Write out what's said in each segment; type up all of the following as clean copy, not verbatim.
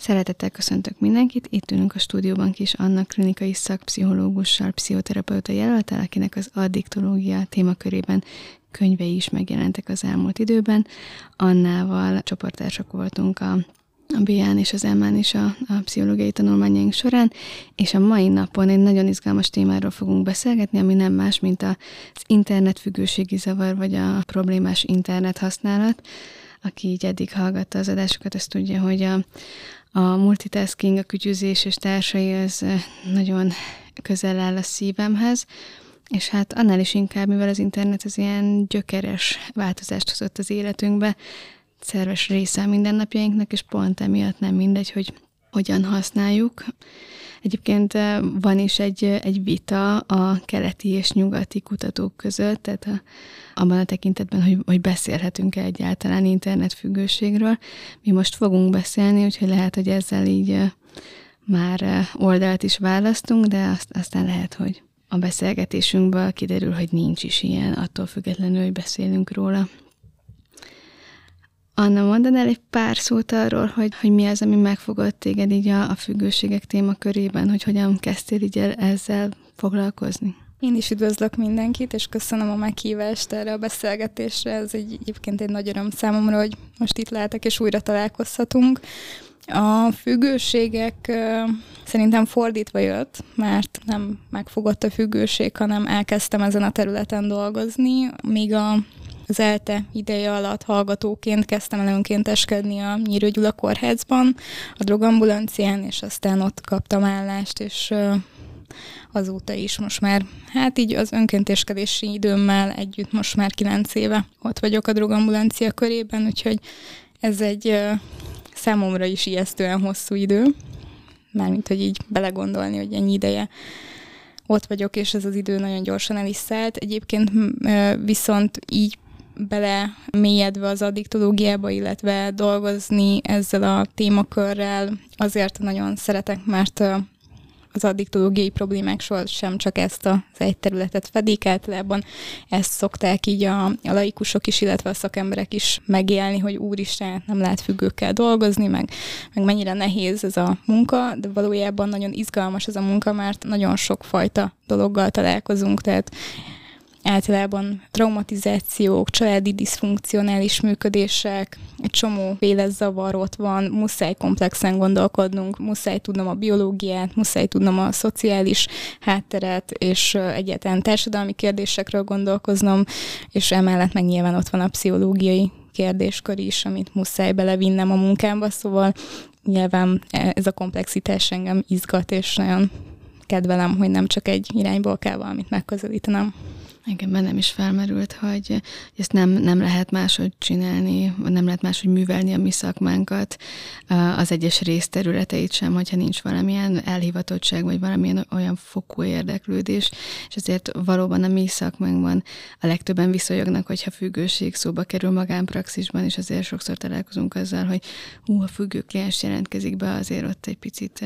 Szeretettel köszöntök mindenkit, itt ülünk a stúdióban Kis Anna klinikai szakpszichológussal, pszichoterapeuta jelölttel, akinek az addiktológia témakörében könyvei is megjelentek az elmúlt időben. Annával csoporttársak voltunk a BA-n és az EMA-n is a pszichológiai tanulmányaink során, és a mai napon egy nagyon izgalmas témáról fogunk beszélgetni, ami nem más, mint az internetfüggőségi zavar, vagy a problémás internet használat. Aki így eddig hallgatta az adásokat, azt tudja, hogy a multitasking, a kütyüzés és társai az nagyon közel áll a szívemhez, és hát annál is inkább, mivel az internet az ilyen gyökeres változást hozott az életünkbe, szerves része a mindennapjainknak, és pont emiatt nem mindegy, hogy hogyan használjuk. Egyébként van is egy vita a keleti és nyugati kutatók között, tehát abban a tekintetben, hogy beszélhetünk-e egyáltalán internetfüggőségről. Mi most fogunk beszélni, úgyhogy lehet, hogy ezzel így már oldalt is választunk, de aztán lehet, hogy a beszélgetésünkből kiderül, hogy nincs is ilyen, attól függetlenül, hogy beszélünk róla. Anna, mondanál egy pár szót arról, hogy mi az, ami megfogott téged így a függőségek témakörében, hogy hogyan kezdtél így ezzel foglalkozni? Én is üdvözlök mindenkit, és köszönöm a meghívást erre a beszélgetésre. Ez egyébként egy nagy öröm számomra, hogy most itt lehetek, és újra találkozhatunk. A függőségek szerintem fordítva jött, mert nem megfogott a függőség, hanem elkezdtem ezen a területen dolgozni, míg az ELTE ideje alatt hallgatóként kezdtem el önkénteskedni a Nyírő Gyula kórházban, a drogambulancián, és aztán ott kaptam állást, és azóta is most már, hát így az önkénteskedési időmmel együtt most már 9 éve ott vagyok a drogambulancia körében, úgyhogy ez egy számomra is ijesztően hosszú idő, mármint, hogy így belegondolni, hogy ennyi ideje ott vagyok, és ez az idő nagyon gyorsan el is szállt. Egyébként viszont így bele mélyedve az addiktológiába, illetve dolgozni ezzel a témakörrel azért nagyon szeretek, mert az addiktológiai problémák sem csak ezt az egy területet fedik, általában ezt szokták így a laikusok is, illetve a szakemberek is megélni, hogy úristen, nem lehet függőkkel dolgozni, meg mennyire nehéz ez a munka, de valójában nagyon izgalmas ez a munka, mert nagyon sokfajta dologgal találkozunk, tehát általában traumatizációk, családi diszfunkcionális működések, egy csomóféle zavar ott van, muszáj komplexen gondolkodnunk, muszáj tudnom a biológiát, muszáj tudnom a szociális hátteret, és egyáltalán társadalmi kérdésekről gondolkoznom, és emellett meg nyilván ott van a pszichológiai kérdéskör is, amit muszáj belevinnem a munkámba, szóval nyilván ez a komplexitás engem izgat, és nagyon kedvelem, hogy nem csak egy irányból kell valamit megközelítenem. Igen, bennem is felmerült, hogy ezt nem lehet máshogy csinálni, nem lehet máshogy művelni a mi szakmánkat, az egyes részterületeit sem, hogyha nincs valamilyen elhivatottság, vagy valamilyen olyan fokú érdeklődés, és ezért valóban a mi szakmánkban a legtöbben viszonyognak, hogyha függőség szóba kerül magánpraxisban, és azért sokszor találkozunk azzal, hogy a függő kliens jelentkezik be, azért ott egy picit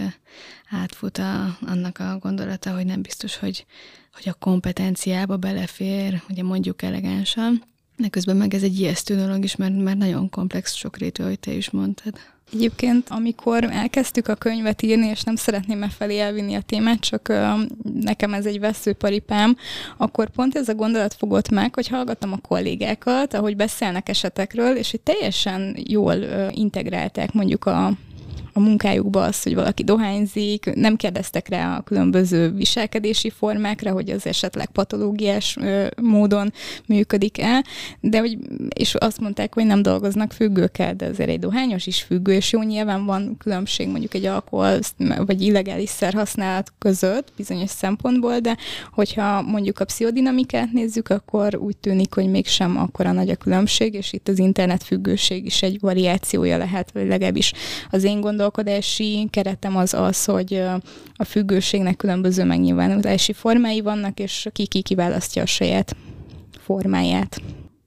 átfut annak a gondolata, hogy nem biztos, hogy a kompetenciába belefér, ugye mondjuk elegánsan, de közben meg ez egy ijesztő dolog is, mert nagyon komplex, sokrétű, ahogy te is mondtad. Egyébként, amikor elkezdtük a könyvet írni, és nem szeretném felé elvinni a témát, csak nekem ez egy veszőparipám, akkor pont ez a gondolat fogott meg, hogy hallgattam a kollégákat, ahogy beszélnek esetekről, és hogy teljesen jól integrálták mondjuk a munkájukba az, hogy valaki dohányzik, nem kérdeztek rá a különböző viselkedési formákra, hogy az esetleg patológiás módon működik-e, de és azt mondták, hogy nem dolgoznak függőkkel, de azért egy dohányos is függő, és jó, nyilván van különbség mondjuk egy alkohol vagy illegális szerhasználat között bizonyos szempontból, de hogyha mondjuk a pszichodinamikát nézzük, akkor úgy tűnik, hogy mégsem akkora nagy a különbség, és itt az internetfüggőség is egy variációja lehet, vagy legalábbis az én gondolkodási keretem az, hogy a függőségnek különböző megnyilvánulási formái vannak, és ki kiválasztja a saját formáját.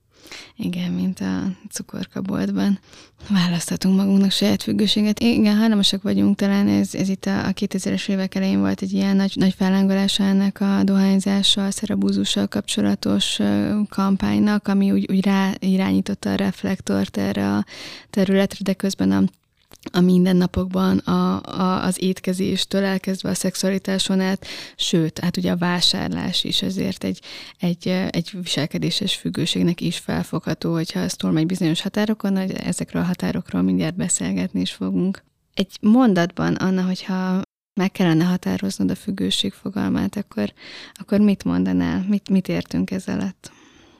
Igen, mint a cukorkaboltban. Választhatunk magunknak saját függőséget. Igen, hajlamosak vagyunk, talán ez itt a 2000-es évek elején volt egy ilyen nagy fellángolása ennek a dohányzással, szerabúzussal kapcsolatos kampánynak, ami úgy ráirányította a reflektort erre a területre, de közben a mindennapokban, az étkezéstől elkezdve a szexualitáson át, sőt, hát ugye a vásárlás is ezért egy viselkedéses függőségnek is felfogható, hogyha ez túlmegy bizonyos határokon, hogy ezekről a határokról mindjárt beszélgetni is fogunk. Egy mondatban, Anna, hogyha meg kellene határoznod a függőség fogalmát, akkor mit mondanál? Mit értünk ez alatt?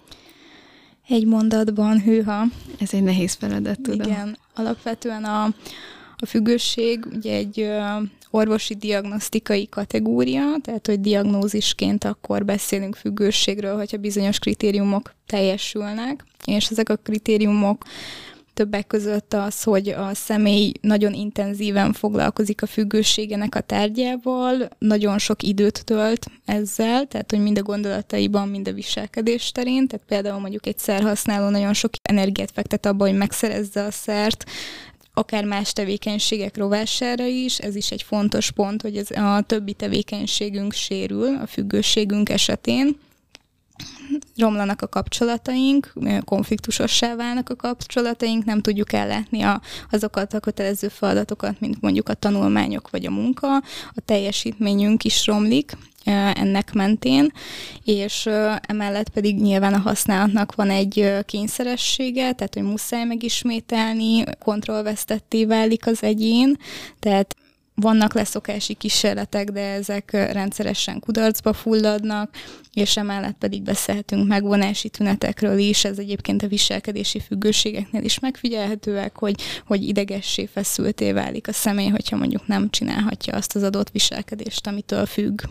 Egy mondatban, hűha. Ez egy nehéz feladat, tudom. Igen, alapvetően a függőség ugye egy orvosi diagnosztikai kategória, tehát hogy diagnózisként akkor beszélünk függőségről, hogyha bizonyos kritériumok teljesülnek, és ezek a kritériumok többek között az, hogy a személy nagyon intenzíven foglalkozik a függőségének a tárgyával, nagyon sok időt tölt ezzel, tehát hogy mind a gondolataiban, mind a viselkedés terén, tehát például mondjuk egy szerhasználó nagyon sok energiát fektet abba, hogy megszerezze a szert, akár más tevékenységek rovására is, ez is egy fontos pont, hogy a többi tevékenységünk sérül a függőségünk esetén. Romlanak a kapcsolataink, konfliktusossá válnak a kapcsolataink, nem tudjuk ellátni azokat a kötelező feladatokat, mint mondjuk a tanulmányok vagy a munka, a teljesítményünk is romlik ennek mentén, és emellett pedig nyilván a használatnak van egy kényszeressége, tehát hogy muszáj megismételni, kontrollvesztetté válik az egyén, tehát vannak leszokási kísérletek, de ezek rendszeresen kudarcba fulladnak, és emellett pedig beszélhetünk megvonási tünetekről is, ez egyébként a viselkedési függőségeknél is megfigyelhetőek, hogy idegessé, feszülté válik a személy, hogyha mondjuk nem csinálhatja azt az adott viselkedést, amitől függ.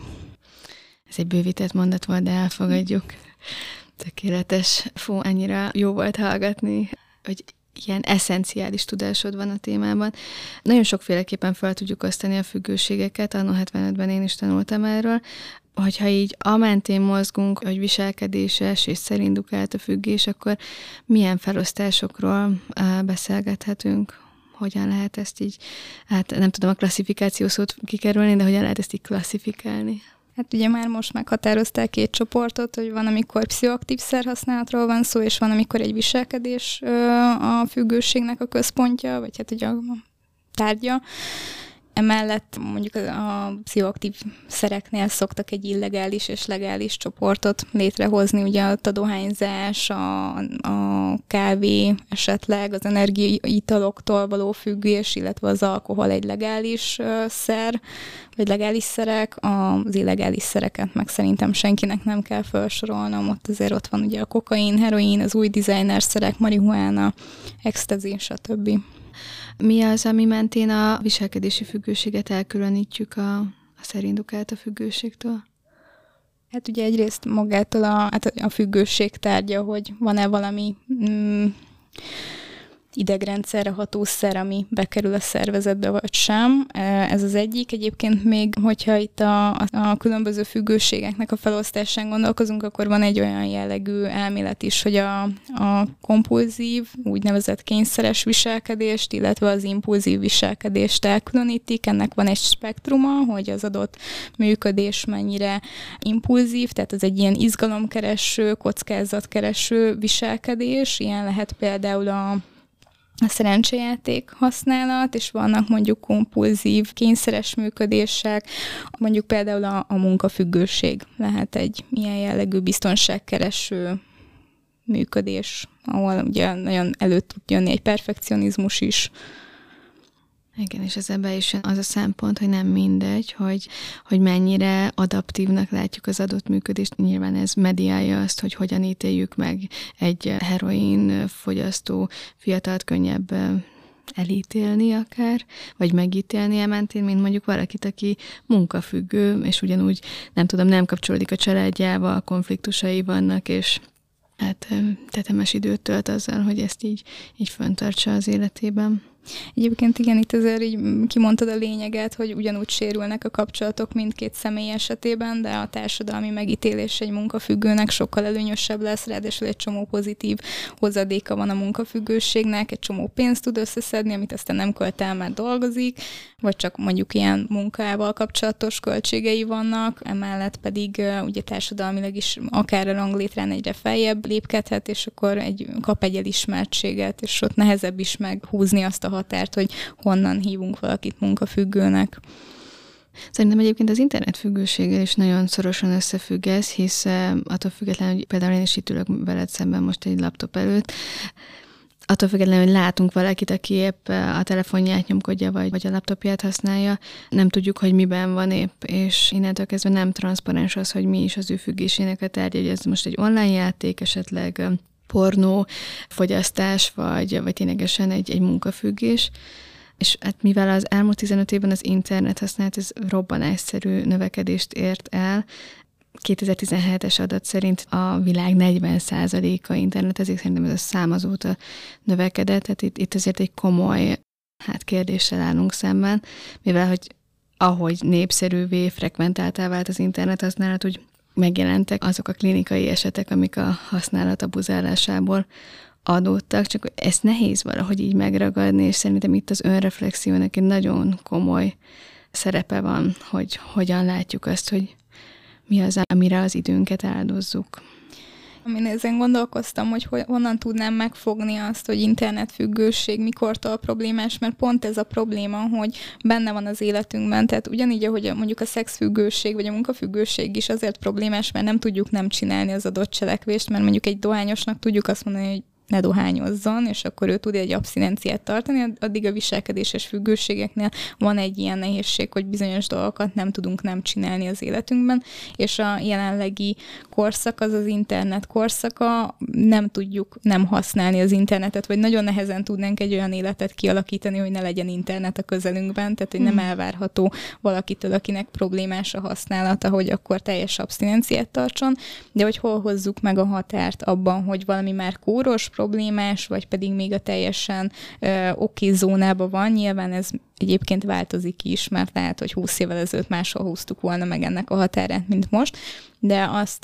Ez egy bővített mondat volt, de elfogadjuk. Tökéletes. Fú, annyira jó volt hallgatni, hogy ilyen eszenciális tudásod van a témában. Nagyon sokféleképpen fel tudjuk osztani a függőségeket, anno 75-ben én is tanultam erről, hogyha így amentén mozgunk, hogy viselkedéses és szerindukált a függés, akkor milyen felosztásokról beszélgethetünk? Hogyan lehet ezt így, hát nem tudom a klasszifikáció szót kikerülni, de hogyan lehet ezt így klasszifikálni? Hát ugye már most meghatározták 2 csoportot, hogy van, amikor pszichoaktív szerhasználatról van szó, és van, amikor egy viselkedés a függőségnek a központja, vagy hát ugye a tárgya. Emellett mondjuk a pszichoaktív szereknél szoktak egy illegális és legális csoportot létrehozni, ugye a dohányzás, a kávé, esetleg az energiaitaloktól való függés, illetve az alkohol egy legális szer, vagy legális szerek, az illegális szereket meg szerintem senkinek nem kell felsorolnom, ott van ugye a kokain, heroin, az új designer szerek, marihuána, ecstasy, stb. Mi az, ami mentén a viselkedési függőséget elkülönítjük a szerindukált a függőségtől? Hát ugye egyrészt magától a függőség tárgya, hogy van-e valami idegrendszerre ható szer, ami bekerül a szervezetbe, vagy sem. Ez az egyik. Egyébként még, hogyha itt a különböző függőségeknek a felosztásán gondolkozunk, akkor van egy olyan jellegű elmélet is, hogy a kompulzív, úgynevezett kényszeres viselkedést, illetve az impulzív viselkedést elkülönítik. Ennek van egy spektruma, hogy az adott működés mennyire impulzív, tehát az egy ilyen izgalomkereső, kockázatkereső viselkedés. Ilyen lehet például a szerencsejáték használat, és vannak mondjuk kompulzív, kényszeres működések, mondjuk például a munkafüggőség lehet egy ilyen jellegű biztonságkereső működés, ahol ugye nagyon elő tud jönni egy perfekcionizmus is. Igen, és ezzel is az a szempont, hogy nem mindegy, hogy mennyire adaptívnak látjuk az adott működést. Nyilván ez mediálja azt, hogy hogyan ítéljük meg egy heroin fogyasztó fiatalt könnyebb elítélni akár, vagy megítélni ementén, mint mondjuk valakit, aki munkafüggő, és ugyanúgy nem kapcsolódik a családjával, konfliktusai vannak, és hát tetemes időt tölt azzal, hogy ezt így fenntartsa az életében. Egyébként igen, itt azért így kimondtad a lényeget, hogy ugyanúgy sérülnek a kapcsolatok mindkét személy esetében, de a társadalmi megítélés egy munkafüggőnek sokkal előnyösebb lesz, ráadásul egy csomó pozitív hozadéka van a munkafüggőségnek, egy csomó pénzt tud összeszedni, amit aztán nem költ el, mert dolgozik, vagy csak mondjuk ilyen munkával kapcsolatos költségei vannak, emellett pedig ugye társadalmilag is akár a ranglétrán egyre feljebb lépkedhet, és akkor kap egy elismertséget, és ott nehezebb is meghúzni azt a határt, hogy honnan hívunk valakit munkafüggőnek. Szerintem egyébként az internetfüggőséggel is nagyon szorosan összefügg ez, hisz attól függetlenül, hogy például én is itt ülök veled szemben most egy laptop előtt, attól függetlenül, hogy látunk valakit, aki épp a telefonját nyomkodja, vagy a laptopját használja, nem tudjuk, hogy miben van épp, és innentől kezdve nem transzparens az, hogy mi is az ő függésének a tárgya, hogy ez most egy online játék, esetleg pornó, fogyasztás, vagy ténylegesen egy munkafüggés. És hát mivel az elmúlt 15 évben az internet használat, ez robbanásszerű növekedést ért el, 2017-es adat szerint a világ 40%-a internetezik, szerintem ez a szám azóta növekedett, tehát itt azért egy komoly kérdéssel állunk szemben, mivel hogy ahogy népszerűvé, frekventáltá vált az internet használat, úgy megjelentek azok a klinikai esetek, amik a használat abuzálásából adódtak, csak ezt nehéz valahogy így megragadni, és szerintem itt az önreflexiónak egy nagyon komoly szerepe van, hogy hogyan látjuk azt, hogy mi az, amire az időnket áldozzuk. Amin ezen gondolkoztam, hogy honnan tudnám megfogni azt, hogy internetfüggőség mikortól problémás, mert pont ez a probléma, hogy benne van az életünkben. Tehát ugyanígy, ahogy mondjuk a szexfüggőség vagy a munkafüggőség is azért problémás, mert nem tudjuk nem csinálni az adott cselekvést, mert mondjuk egy dohányosnak tudjuk azt mondani, hogy ne dohányozzon, és akkor ő tud egy abszinenciát tartani, addig a viselkedéses függőségeknél van egy ilyen nehézség, hogy bizonyos dolgokat nem tudunk nem csinálni az életünkben, és a jelenlegi korszak, az internet korszaka, nem tudjuk nem használni az internetet, vagy nagyon nehezen tudnánk egy olyan életet kialakítani, hogy ne legyen internet a közelünkben, tehát hogy nem elvárható valakitől, akinek problémás a használata, hogy akkor teljes abszinenciát tartson, de hogy hol hozzuk meg a határt abban, hogy valami már kóros, problémás, vagy pedig még a teljesen oké zónában van. Nyilván ez egyébként változik is, mert lehet, hogy 20 évvel ezelőtt máshol húztuk volna meg ennek a határát, mint most, de azt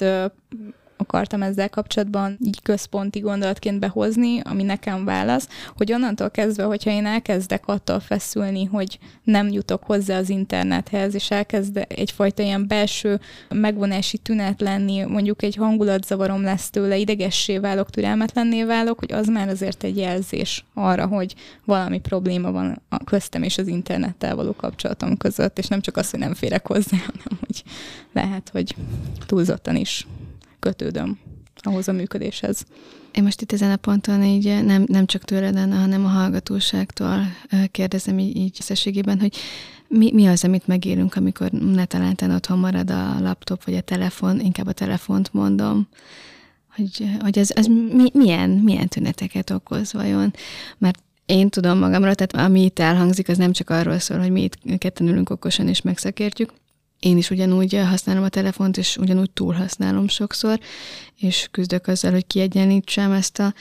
akartam ezzel kapcsolatban így központi gondolatként behozni, ami nekem válasz, hogy onnantól kezdve, hogyha én elkezdek attól feszülni, hogy nem jutok hozzá az internethez, és elkezd egyfajta ilyen belső megvonási tünet lenni, mondjuk egy hangulatzavarom lesz tőle, idegessé válok, türelmetlenné válok, hogy az már azért egy jelzés arra, hogy valami probléma van a köztem és az internettel való kapcsolatom között, és nem csak az, hogy nem férek hozzá, hanem hogy lehet, hogy túlzottan is kötődöm ahhoz a működéshez. Én most itt ezen a ponton így nem csak tőled, hanem a hallgatóságtól kérdezem így összességében, hogy mi az, amit megélünk, amikor netalántán otthon marad a laptop vagy a telefon, inkább a telefont mondom, hogy ez milyen tüneteket okoz vajon, mert én tudom magamról, tehát ami itt elhangzik, az nem csak arról szól, hogy mi itt ketten ülünk okosan és megszakértjük. Én is ugyanúgy használom a telefont, és ugyanúgy túlhasználom sokszor, és küzdök azzal, hogy kiegyenlítsem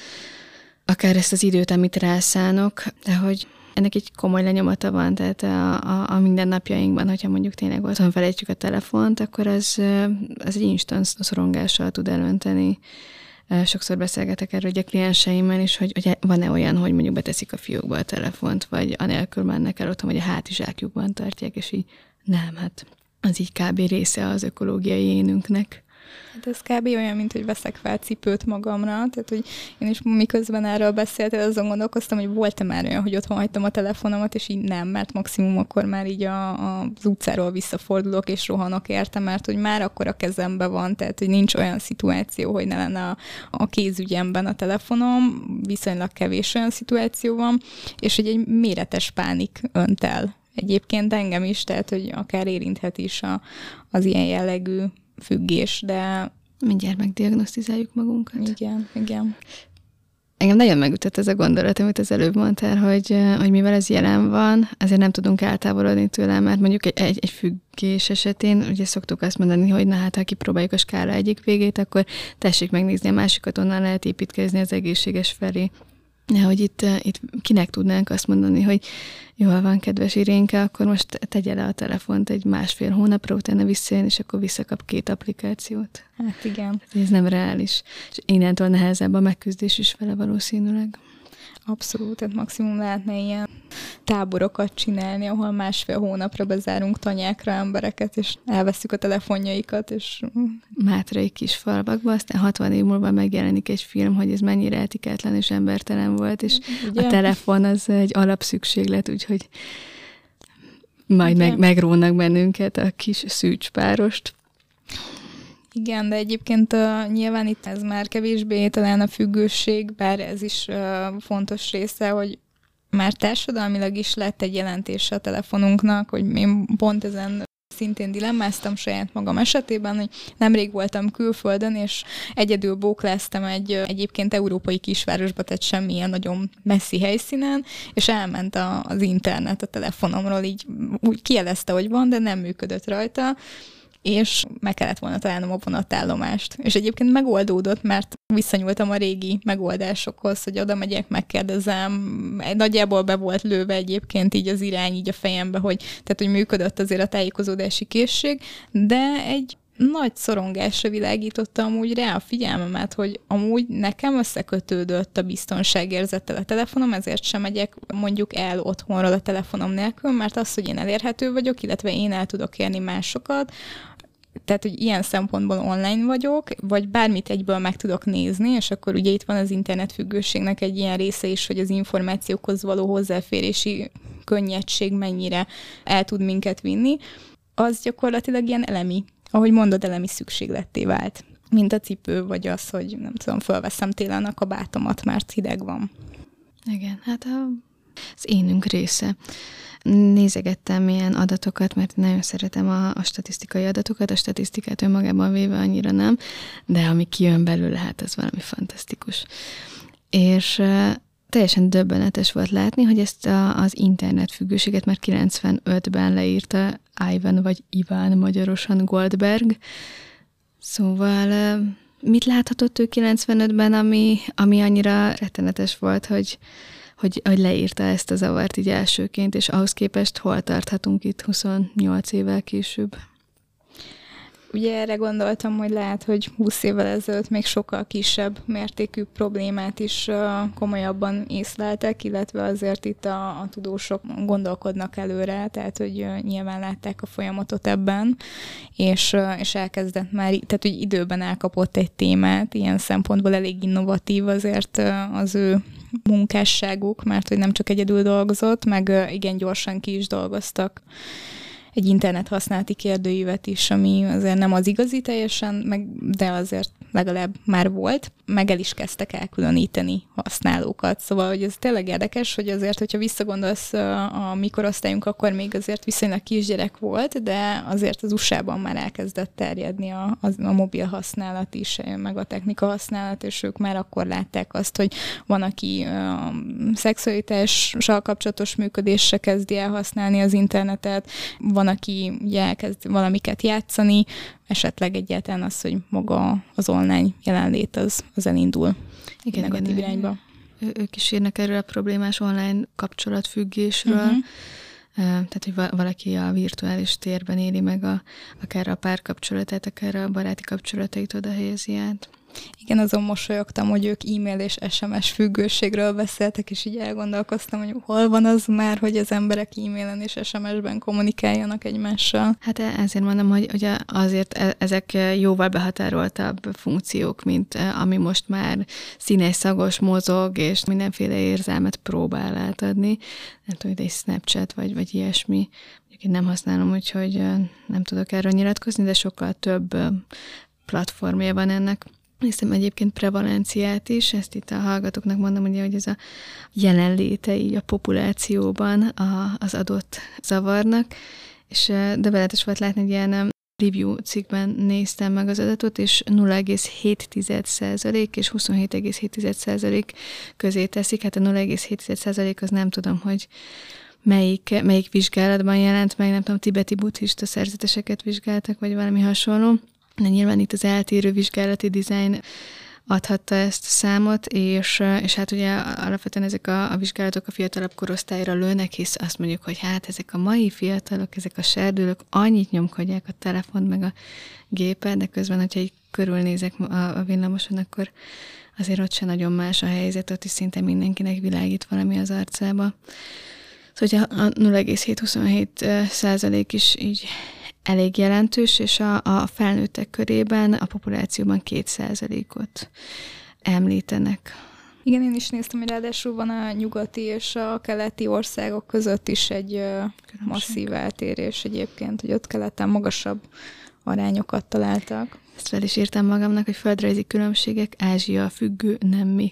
akár ezt az időt, amit rászánok, de hogy ennek egy komoly lenyomata van, tehát a mindennapjainkban, hogyha mondjuk tényleg otthon felejtjük a telefont, akkor az egy instant szorongással tud elönteni. Sokszor beszélgetek erről a klienseimmel is, hogy van-e olyan, hogy mondjuk beteszik a fiókba a telefont, vagy anélkül mennek el otthon, vagy a hátizsákjukban tartják, és így nem, hát az így kb. Része az ökológiai énünknek. Hát ez kb. Olyan, mint hogy veszek fel cipőt magamra, tehát hogy én is miközben erről beszéltem, azon gondolkoztam, hogy volt-e már olyan, hogy otthon hagytam a telefonomat, és így nem, mert maximum akkor már így az utcáról visszafordulok, és rohanok érte, mert hogy már akkor a kezemben van, tehát hogy nincs olyan szituáció, hogy ne lenne a kézügyemben a telefonom, viszonylag kevés olyan szituáció van, és hogy egy méretes pánik önt el. Egyébként engem is, tehát hogy akár érinthet is az ilyen jellegű függés, de... Mindjárt megdiagnosztizáljuk magunkat. Igen. Engem nagyon megütött ez a gondolat, amit az előbb mondtál, hogy mivel ez jelen van, azért nem tudunk eltávolodni tőle, mert mondjuk egy függés esetén, ugye szoktuk azt mondani, hogy na hát, ha kipróbáljuk a skála egyik végét, akkor tessék megnézni a másikat, onnan lehet építkezni az egészséges felé. De hogy itt kinek tudnánk azt mondani, hogy jól van, kedves Irénke, akkor most tegye le a telefont egy 1,5 hónapra, utána visszajön, és akkor visszakap 2 applikációt. Hát igen. Ez nem reális. És innentől nehezebb a megküzdés is vele valószínűleg. Abszolút, tehát maximum lehetne ilyen táborokat csinálni, ahol 1,5 hónapra bezárunk tanyákra embereket, és elveszük a telefonjaikat, és... Mátrai kis falvakba, aztán 60 év múlva megjelenik egy film, hogy ez mennyire etikátlan és embertelen volt, és ugye? A telefon az egy alapszükséglet, úgyhogy majd megrónak bennünket a kis szűcspárost. Igen, de egyébként nyilván itt ez már kevésbé talán a függőség, bár ez is fontos része, hogy már társadalmilag is lett egy jelentése a telefonunknak, hogy én pont ezen szintén dilemmáztam saját magam esetében, hogy nemrég voltam külföldön, és egyedül bókláztam egy egyébként európai kisvárosba, tehát semmilyen nagyon messzi helyszínen, és elment az internet a telefonomról, így úgy kijelezte, hogy van, de nem működött rajta, és meg kellett volna találnom a vonatállomást. És egyébként megoldódott, mert visszanyúltam a régi megoldásokhoz, hogy oda megyek, megkérdezem. Nagyjából be volt lőve egyébként így az irány így a fejembe, hogy működött azért a tájékozódási készség, de egy nagy szorongásra világította amúgy rá a figyelmemet, hogy amúgy nekem összekötődött a biztonságérzettel a telefonom, ezért sem megyek mondjuk el otthonról a telefonom nélkül, mert az, hogy én elérhető vagyok, illetve én el tudok érni másokat, tehát, hogy ilyen szempontból online vagyok, vagy bármit egyből meg tudok nézni, és akkor ugye itt van az internetfüggőségnek egy ilyen része is, hogy az információkhoz való hozzáférési könnyedség mennyire el tud minket vinni, az gyakorlatilag ilyen elemi, ahogy mondod, elemi szükségletté vált. Mint a cipő, vagy az, hogy nem tudom, fölveszem télen a kabátomat, mert hideg van. Igen, hát az énünk része. Nézegettem ilyen adatokat, mert nagyon szeretem a statisztikai adatokat, a statisztikát önmagában véve annyira nem, de ami kijön belőle, hát ez valami fantasztikus. És teljesen döbbenetes volt látni, hogy ezt az internetfüggőséget már 95-ben leírta Ivan vagy Iván magyarosan Goldberg. Szóval mit láthatott ő 95-ben, ami annyira rettenetes volt, hogy leírta ezt a zavart így elsőként, és ahhoz képest hol tarthatunk itt 28 évvel később? Ugye erre gondoltam, hogy lehet, hogy 20 évvel ezelőtt még sokkal kisebb mértékű problémát is komolyabban észleltek, illetve azért itt a tudósok gondolkodnak előre, tehát hogy nyilván látták a folyamatot ebben, és elkezdett már, tehát hogy időben elkapott egy témát, ilyen szempontból elég innovatív azért az ő munkásságuk, mert hogy nem csak egyedül dolgozott, meg igen gyorsan ki is dolgoztak egy internet használati kérdőívet is, ami azért nem az igazi teljesen, de azért legalább már volt, meg el is kezdtek elkülöníteni használókat. Szóval, hogy ez tényleg érdekes, hogy azért, hogyha visszagondolsz a mi korosztályunk, akkor még azért viszonylag kisgyerek volt, de azért az USA-ban már elkezdett terjedni a mobil használat is, meg a technika használat, és ők már akkor látták azt, hogy van, aki szexualitással kapcsolatos működésre kezdi el használni az internetet, van, aki ugye elkezd valamiket játszani, esetleg egyáltalán az, hogy maga az online jelenlét az elindul negatív irányba. Ők is írnak erről a problémás online kapcsolatfüggésről, tehát, hogy valaki a virtuális térben éli meg akár a párkapcsolatát, akár a baráti kapcsolatait oda helyezi át. Igen, azon mosolyogtam, hogy ők e-mail és SMS függőségről beszéltek, és így elgondolkoztam, hogy hol van az már, hogy az emberek e-mailen és SMS-ben kommunikáljanak egymással. Hát ezért mondom, hogy azért ezek jóval behatároltabb funkciók, mint ami most már színes, szagos, mozog, és mindenféle érzelmet próbál átadni. Nem tudom, hogy egy Snapchat vagy ilyesmi. Én nem használom, úgyhogy nem tudok erről nyilatkozni, de sokkal több platformja van ennek. Hiszem egyébként prevalenciát is, ezt itt a hallgatóknak mondom, ugye, hogy ez a jelenléte így a populációban az adott zavarnak, és döbbenetes volt látni, hogy ilyen review cikkben néztem meg az adatot, és 0,7% és 27,7% közé teszik. Hát a 0,7% az nem tudom, hogy melyik vizsgálatban jelent meg, nem tudom, tibeti buddhista szerzeteseket vizsgáltak, vagy valami hasonló. De nyilván itt az eltérő vizsgálati dizájn adhatta ezt a számot, és hát ugye alapvetően ezek a vizsgálatok a fiatalabb korosztályra lőnek, hisz azt mondjuk, hogy hát ezek a mai fiatalok, ezek a serdülők annyit nyomkodják a telefont meg a gépet, de közben, hogyha így körülnézek a villamoson, akkor azért ott sem nagyon más a helyzet, ott is szinte mindenkinek világít valami az arcába. Szóval a 0,727% is így elég jelentős, és a felnőttek körében, a populációban 2%-ot említenek. Igen, én is néztem, hogy ráadásul van a nyugati és a keleti országok között is egy masszív eltérés egyébként, hogy ott keleten magasabb arányokat találtak. Ezt fel is írtam magamnak, hogy földrajzi különbségek, Ázsia függő, nem mi.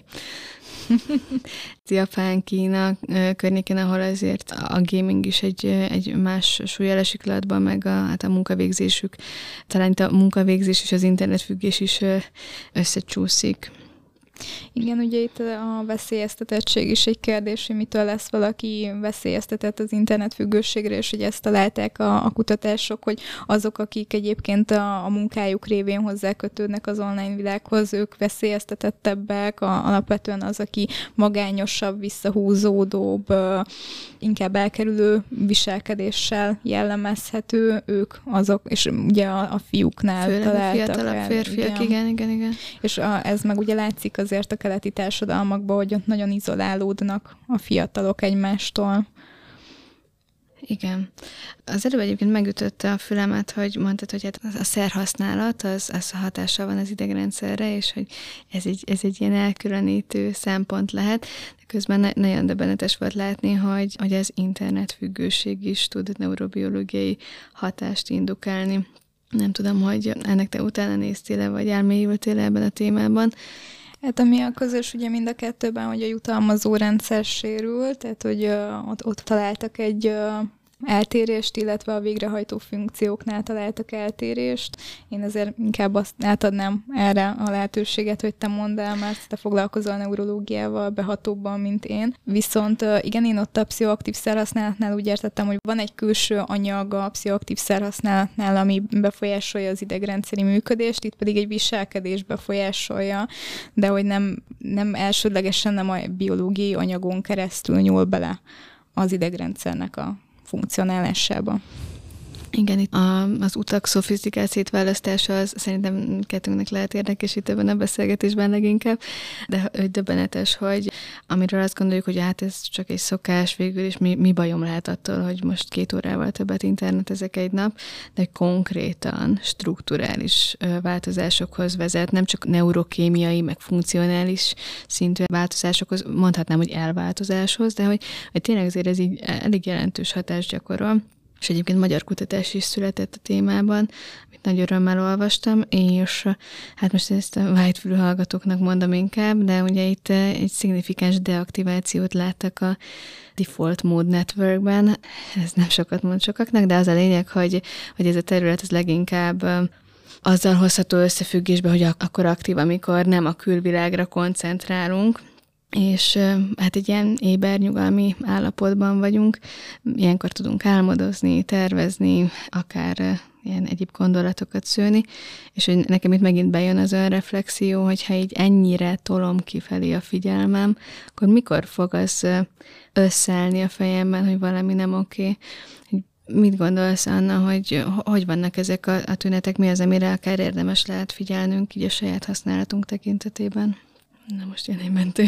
Japán, Kína környékén, ahol azért a gaming is egy más súlyelesiklatban, meg a munkavégzésük, talán itt a munkavégzés és az internetfüggés is összecsúszik. Igen, ugye itt a veszélyeztetettség is egy kérdés, hogy mitől lesz valaki veszélyeztetett az internetfüggőségre, és hogy ezt találták a kutatások, hogy azok, akik egyébként a munkájuk révén hozzákötődnek az online világhoz, ők veszélyeztetettebbek, alapvetően az, aki magányosabb, visszahúzódóbb, inkább elkerülő viselkedéssel jellemezhető, ők azok, és ugye a fiúknál főleg találtak. Főleg a fiatalabb férfiak, igen. És ez meg ugye látszik azért a keleti társadalmakban, hogy ott nagyon izolálódnak a fiatalok egymástól. Igen. Az előbb egyébként megütötte a fülemet, hogy mondtad, hogy hát a szerhasználat az hatással van az idegrendszerre, és hogy ez egy ilyen elkülönítő szempont lehet. De közben nagyon döbbenetes volt látni, hogy az internetfüggőség is tud neurobiológiai hatást indukálni. Nem tudom, hogy ennek te utána néztél-e, vagy elmélyültél ebben a témában. Hát ami a közös ugye mind a kettőben, hogy a jutalmazó rendszer sérült, tehát hogy ott találtak egy eltérést, illetve a végrehajtó funkcióknál találtak eltérést. Én azért inkább azt átadnám erre a lehetőséget, hogy te mondd el, mert te foglalkozol neurológiával behatóbban, mint én. Viszont igen, én ott a pszichoaktív szerhasználatnál úgy értettem, hogy van egy külső anyag a pszichoaktív szerhasználatnál, ami befolyásolja az idegrendszeri működést, itt pedig egy viselkedés befolyásolja, de hogy nem elsődlegesen nem a biológiai anyagon keresztül nyúl bele az idegrendszernek a funkcionálásába. Igen, itt az utak szofisztikált szétválasztása az szerintem kettőnknek lehet érdekes itt ebben a beszélgetésben leginkább, de döbbenetes, hogy amiről azt gondoljuk, hogy hát ez csak egy szokás végül, és mi bajom lehet attól, hogy most 2 órával többet internetezek egy nap, de konkrétan strukturális változásokhoz vezet, nem csak neurokémiai, meg funkcionális szintű változásokhoz, mondhatnám, hogy elváltozáshoz, de hogy tényleg azért ez így elég jelentős hatást gyakorol. És egyébként magyar kutatás is született a témában, amit nagy örömmel olvastam, és hát most ezt a vágyfülű hallgatóknak mondom inkább, de ugye itt egy szignifikáns deaktivációt láttak a default mode networkben. Ez nem sokat mond sokaknak, de az a lényeg, hogy ez a terület az leginkább azzal hozható összefüggésbe, hogy akkor aktív, amikor nem a külvilágra koncentrálunk, és hát egy ilyen éber, nyugalmi állapotban vagyunk. Ilyenkor tudunk álmodozni, tervezni, akár ilyen egyéb gondolatokat szőni, és hogy nekem itt megint bejön az önreflexió, hogyha így ennyire tolom kifelé a figyelmem, akkor mikor fog az összeállni a fejemben, hogy valami nem oké. Mit gondolsz, Anna, hogy vannak ezek a tünetek, mi az, amire akár érdemes lehet figyelnünk így a saját használatunk tekintetében? Na most jön egy mentő.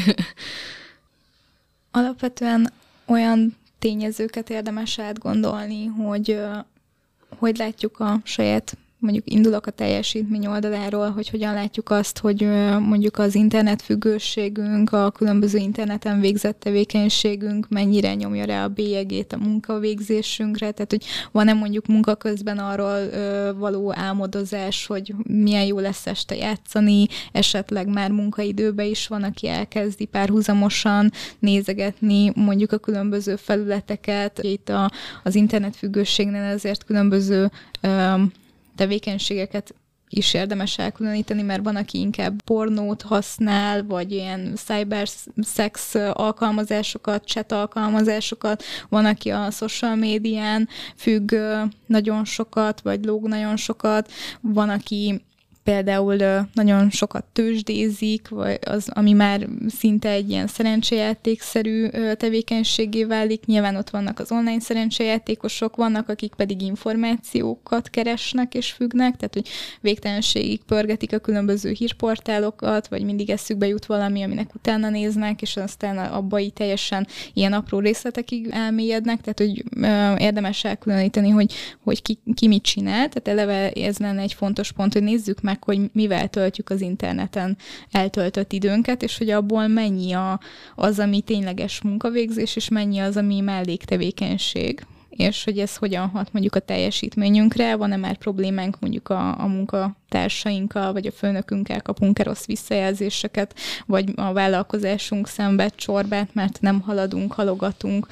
Alapvetően olyan tényezőket érdemes átgondolni, hogy látjuk a saját, mondjuk indulok a teljesítmény oldaláról, hogy hogyan látjuk azt, hogy mondjuk az internetfüggőségünk, a különböző interneten végzett tevékenységünk mennyire nyomja rá a bélyegét a munkavégzésünkre, tehát hogy van-e mondjuk munka közben arról való álmodozás, hogy milyen jó lesz este játszani, esetleg már munkaidőben is van, aki elkezdi párhuzamosan nézegetni mondjuk a különböző felületeket. Itt az internetfüggőségnél ezért különböző tevékenységeket is érdemes elkülöníteni, mert van, aki inkább pornót használ, vagy ilyen cybersex alkalmazásokat, chat alkalmazásokat, van, aki a social médián függ nagyon sokat, vagy lóg nagyon sokat, van, aki például nagyon sokat tőzsdézik, vagy az, ami már szinte egy ilyen szerencsejátékszerű tevékenységé válik. Nyilván ott vannak az online szerencsejátékosok, vannak, akik pedig információkat keresnek és függnek, tehát hogy végtelenségig pörgetik a különböző hírportálokat, vagy mindig eszükbe jut valami, aminek utána néznek, és aztán abba így teljesen ilyen apró részletekig elmélyednek, tehát hogy érdemes elkülöníteni, hogy ki mit csinál, tehát eleve ez lenne egy fontos pont, hogy nézzük meg, hogy mivel töltjük az interneten eltöltött időnket, és hogy abból mennyi az, ami tényleges munkavégzés, és mennyi az, ami melléktevékenység, és hogy ez hogyan hat mondjuk a teljesítményünkre, van-e már problémánk mondjuk a munkatársainkkal, vagy a főnökünkkel, kapunk-e rossz visszajelzéseket, vagy a vállalkozásunk szenved csorbát, mert nem haladunk, halogatunk,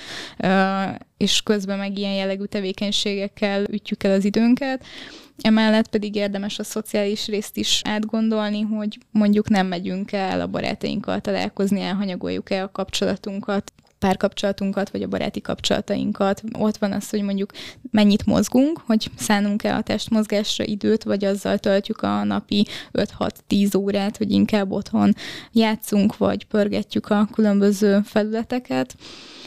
és közben meg ilyen jellegű tevékenységekkel ütjük el az időnket. Emellett pedig érdemes a szociális részt is átgondolni, hogy mondjuk nem megyünk el a barátainkkal találkozni, elhanyagoljuk el a kapcsolatunkat, párkapcsolatunkat, vagy a baráti kapcsolatainkat. Ott van az, hogy mondjuk mennyit mozgunk, hogy szánunk-e a testmozgásra időt, vagy azzal töltjük a napi 5-6-10 órát, hogy inkább otthon játszunk, vagy pörgetjük a különböző felületeket.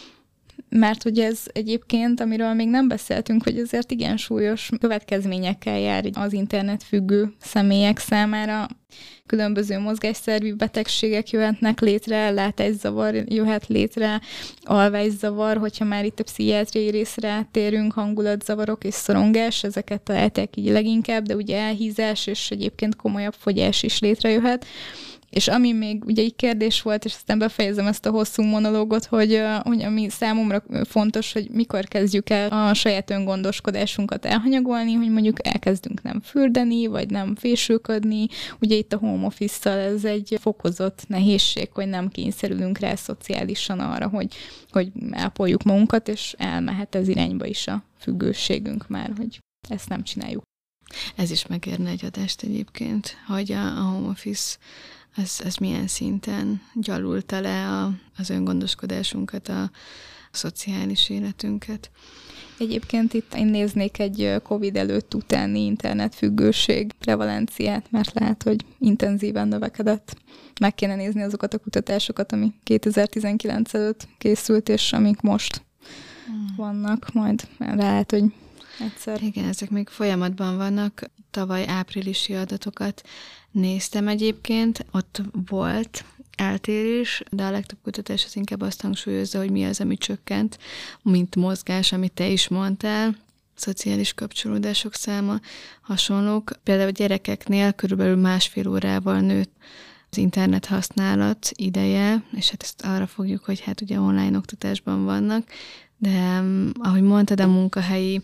Mert hogy ez egyébként, amiről még nem beszéltünk, hogy azért igen súlyos következményekkel jár az internetfüggő személyek számára. Különböző mozgásszervi betegségek jöhetnek létre, látászavar jöhet létre, alvászavar, hogyha már itt a pszichiátriai részre áttérünk, hangulatzavarok és szorongás, ezeket találták így leginkább, de ugye elhízás és egyébként komolyabb fogyás is létrejöhet. És ami még ugye egy kérdés volt, és aztán befejezem ezt a hosszú monológot, hogy ami számomra fontos, hogy mikor kezdjük el a saját öngondoskodásunkat elhanyagolni, hogy mondjuk elkezdünk nem fürdeni, vagy nem fésülködni. Ugye itt a home office-szal ez egy fokozott nehézség, hogy nem kényszerülünk rá szociálisan arra, hogy ápoljuk magunkat, és elmehet ez irányba is a függőségünk már, hogy ezt nem csináljuk. Ez is megérne egy adást egyébként, hogy a home office ez milyen szinten gyalulta le az öngondoskodásunkat, a szociális életünket. Egyébként itt én néznék egy Covid előtt utáni internetfüggőség prevalenciát, mert lehet, hogy intenzíven növekedett. Meg kéne nézni azokat a kutatásokat, ami 2019 előtt készült, és amik most vannak, majd lehet, hogy egyszer. Igen, ezek még folyamatban vannak. Tavaly áprilisi adatokat néztem egyébként, ott volt eltérés, de a legtöbb kutatás az inkább azt hangsúlyozza, hogy mi az, ami csökkent, mint mozgás, amit te is mondtál, szociális kapcsolódások száma, hasonlók. Például a gyerekeknél körülbelül 1,5 órával nőtt az internet használat ideje, és hát ezt arra fogjuk, hogy hát ugye online oktatásban vannak, de ahogy mondtad, a munkahelyi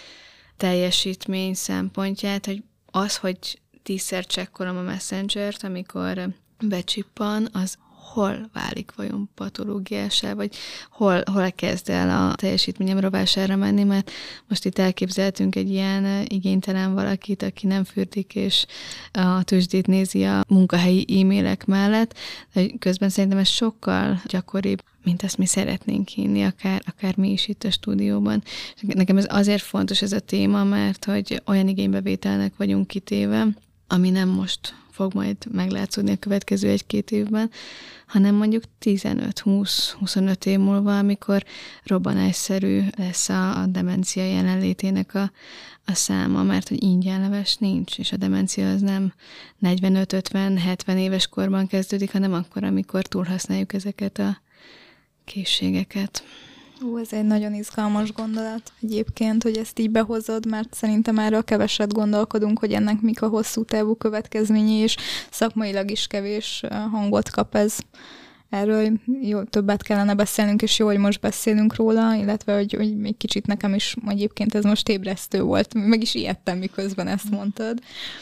teljesítmény szempontját, hogy az, hogy 10-szer csekkolom a Messengert, amikor becsippan, az hol válik vajon patológiásá, vagy hol kezd el a teljesítményem rovására menni, mert most itt elképzeltünk egy ilyen igénytelen valakit, aki nem fürdik, és a tőzsdét nézi a munkahelyi e-mailek mellett, de közben szerintem ez sokkal gyakoribb, mint ezt mi szeretnénk hinni, akár mi is itt a stúdióban. Nekem ez azért fontos ez a téma, mert hogy olyan igénybevételnek vagyunk kitéve, ami nem most fog majd meglátszódni a következő 1-2 évben, hanem mondjuk 15-20-25 év múlva, amikor robbanásszerű lesz a demencia jelenlétének a száma, mert hogy ingyenleves nincs, és a demencia az nem 45-50-70 éves korban kezdődik, hanem akkor, amikor túlhasználjuk ezeket a készségeket. Ez egy nagyon izgalmas gondolat egyébként, hogy ezt így behozod, mert szerintem erről keveset gondolkodunk, hogy ennek mik a hosszú távú következményei, és szakmailag is kevés hangot kap ez. Erről jó, többet kellene beszélnünk, és jó, hogy most beszélünk róla, illetve, hogy egy kicsit nekem is egyébként ez most ébresztő volt. Meg is ijedtem, miközben ezt mondtad.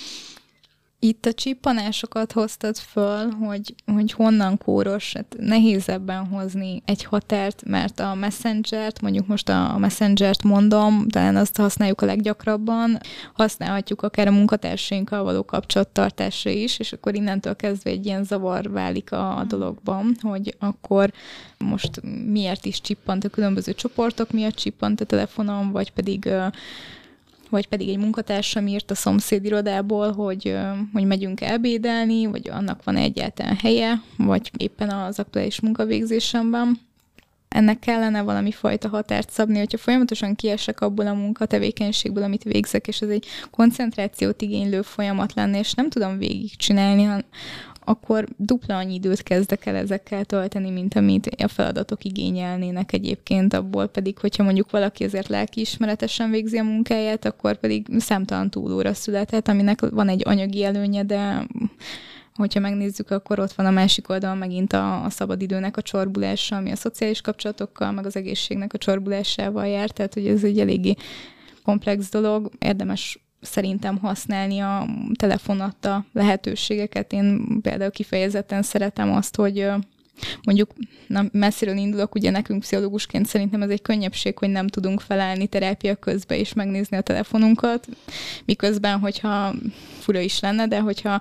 Itt a csippanásokat hoztad föl, hogy honnan kóros, hát nehéz ebben hozni egy határt, mert a Messengert, mondjuk most a Messengert mondom, talán azt használjuk a leggyakrabban, használhatjuk akár a munkatársainkkal való kapcsolattartásra is, és akkor innentől kezdve egy ilyen zavar válik a dologban, hogy akkor most miért is csippant a különböző csoportok miatt csippant a telefonom, vagy pedig vagy pedig egy munkatársam írt a szomszédirodából, hogy megyünk ebédelni, vagy annak van egyáltalán helye, vagy éppen az aktuális munkavégzésemben. Ennek kellene valami fajta határt szabni, hogyha folyamatosan kiesek abból a munkatevékenységből, amit végzek, és ez egy koncentrációt igénylő folyamat lenne, és nem tudom végigcsinálni, akkor dupla annyi időt kezdek el ezekkel tölteni, mint amit a feladatok igényelnének egyébként, abból pedig, hogyha mondjuk valaki azért lelkiismeretesen végzi a munkáját, akkor pedig számtalan túlóra született, aminek van egy anyagi előnye, de hogyha megnézzük, akkor ott van a másik oldalon megint a szabadidőnek a csorbulása, ami a szociális kapcsolatokkal, meg az egészségnek a csorbulásával jár, tehát hogy ez egy eléggé komplex dolog, érdemes szerintem használni a telefon adta lehetőségeket. Én például kifejezetten szeretem azt, hogy mondjuk messziről indulok, ugye nekünk pszichológusként szerintem ez egy könnyebbség, hogy nem tudunk felállni terápia közben és megnézni a telefonunkat, miközben, hogyha fura is lenne, de hogyha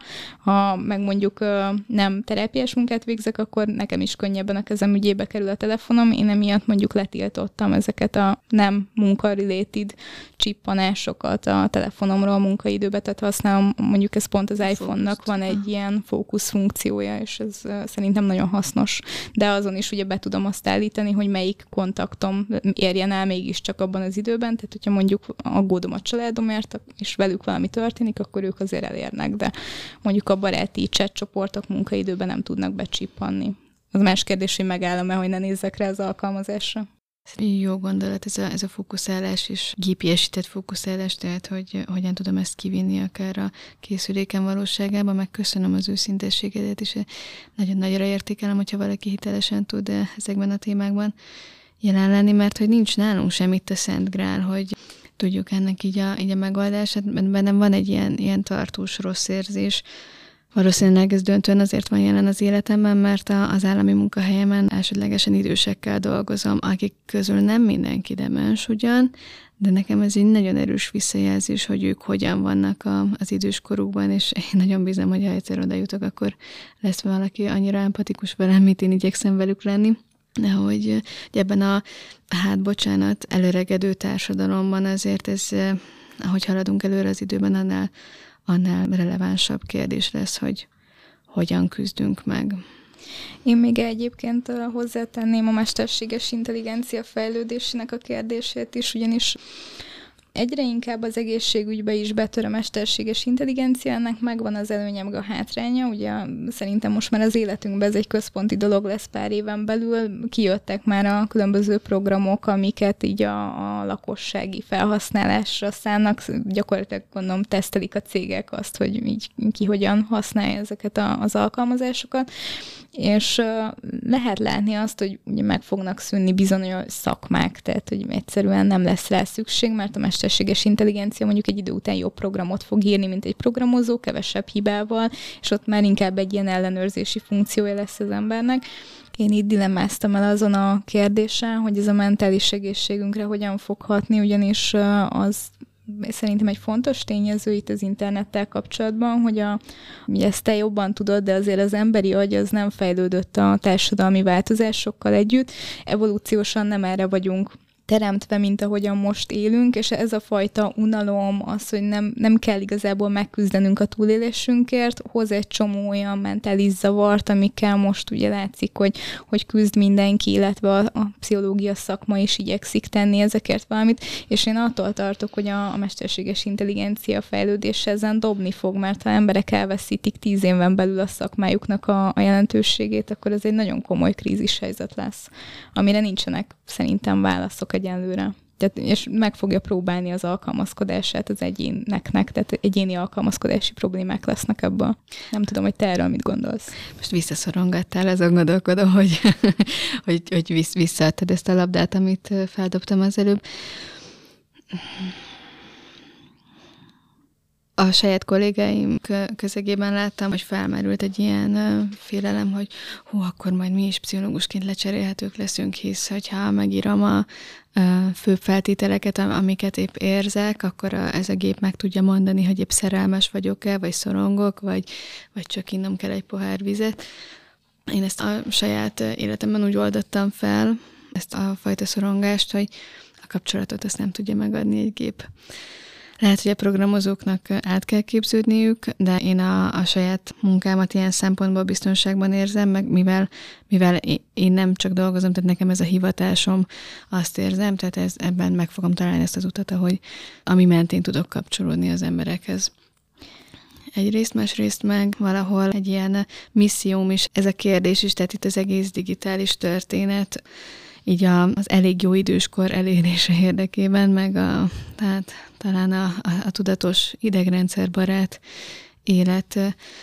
meg mondjuk nem terápiás munkát végzek, akkor nekem is könnyebben a kezem ügyébe kerül a telefonom. Én emiatt mondjuk letiltottam ezeket a nem munka-related csippanásokat a telefonomról a munkaidőbe, tehát használom, mondjuk ez pont az iPhone-nak van egy ilyen fókusz funkciója, és ez szerintem nagyon hasznos. De azon is ugye be tudom azt állítani, hogy melyik kontaktom érjen el mégiscsak abban az időben, tehát hogyha mondjuk aggódom a családomért, és velük valami történik, akkor ők azért elérnek, de mondjuk a baráti chat csoportok munkaidőben nem tudnak becsippanni. Az más kérdés, hogy megállom-e, hogy ne nézzek rá az alkalmazásra. Jó gondolat ez a fókuszálás és gépiesített fókuszálás, tehát hogy hogyan tudom ezt kivinni akár a készüléken valóságában, meg köszönöm az őszintességedet, és nagyon nagyra értékelem, hogyha valaki hitelesen tud ezekben a témákban jelen lenni, mert hogy nincs nálunk sem itt a Szent Grál, hogy tudjuk ennek így a megoldását, bennem van egy ilyen tartós rossz érzés. Valószínűleg ez döntően azért van jelen az életemben, mert az állami munkahelyemen elsődlegesen idősekkel dolgozom, akik közül nem mindenki demens ugyan, de nekem ez egy nagyon erős visszajelzés, hogy ők hogyan vannak az időskorukban, és én nagyon bízom, hogy ha egyszer oda jutok, akkor lesz valaki annyira empatikus velem, mint én igyekszem velük lenni. De hogy ebben előregedő társadalomban azért ez, ahogy haladunk előre az időben, annál relevánsabb kérdés lesz, hogy hogyan küzdünk meg. Én még egyébként hozzátenném a mesterséges intelligencia fejlődésének a kérdését is, ugyanis egyre inkább az egészségügybe is betör a mesterséges intelligencia, ennek megvan az előnye, meg a hátránya. Ugye szerintem most már az életünkben ez egy központi dolog lesz pár éven belül. Kijöttek már a különböző programok, amiket így a lakossági felhasználásra szánnak. Gyakorlatilag gondolom tesztelik a cégek azt, hogy így ki hogyan használja ezeket az alkalmazásokat. És lehet látni azt, hogy ugye meg fognak szűnni bizonyos szakmák, tehát hogy egyszerűen nem lesz rá szükség, mert a mesterséges intelligencia mondjuk egy idő után jobb programot fog írni, mint egy programozó, kevesebb hibával, és ott már inkább egy ilyen ellenőrzési funkciója lesz az embernek. Én itt dilemmáztam el azon a kérdésen, hogy ez a mentális egészségünkre hogyan fog hatni, ugyanis az szerintem egy fontos tényező itt az internettel kapcsolatban, hogy ugye ezt te jobban tudod, de azért az emberi agy az nem fejlődött a társadalmi változásokkal együtt. Evolúciósan nem erre vagyunk teremtve, mint ahogyan most élünk, és ez a fajta unalom, az, hogy nem kell igazából megküzdenünk a túlélésünkért, hoz egy csomó olyan mentális zavart, amikkel most ugye látszik, hogy küzd mindenki, illetve a pszichológia szakma is igyekszik tenni ezekért valamit, és én attól tartok, hogy a mesterséges intelligencia fejlődése ezen dobni fog, mert ha emberek elveszítik 10 éven belül a szakmájuknak a jelentőségét, akkor ez egy nagyon komoly krízishelyzet lesz, amire nincsenek szerintem válaszok egyenlőre. Tehát, és meg fogja próbálni az alkalmazkodását az egyéneknek, tehát egyéni alkalmazkodási problémák lesznek ebből. Nem tudom, hogy te erről mit gondolsz. Most visszaszorongattál, azon gondolkodom, hogy visszaadtad ezt a labdát, amit feldobtam az előbb. A saját kollégáim közegében láttam, hogy felmerült egy ilyen félelem, hogy akkor majd mi is pszichológusként lecserélhetők leszünk, hisz hogyha megírom a főbb feltételeket, amiket épp érzek, akkor ez a gép meg tudja mondani, hogy épp szerelmes vagyok-e, vagy szorongok, vagy csak innom kell egy pohár vizet. Én ezt a saját életemben úgy oldottam fel, ezt a fajta szorongást, hogy a kapcsolatot azt nem tudja megadni egy gép. Lehet, hogy a programozóknak át kell képződniük, de én a saját munkámat ilyen szempontból biztonságban érzem, meg mivel én nem csak dolgozom, tehát nekem ez a hivatásom, azt érzem, tehát ebben meg fogom találni ezt az utat, ami mentén tudok kapcsolódni az emberekhez. Egyrészt, másrészt meg valahol egy ilyen misszióm is, ez a kérdés is, tehát itt az egész digitális történet, így az elég jó időskor elérése érdekében, meg tehát talán a tudatos idegrendszerbarát élet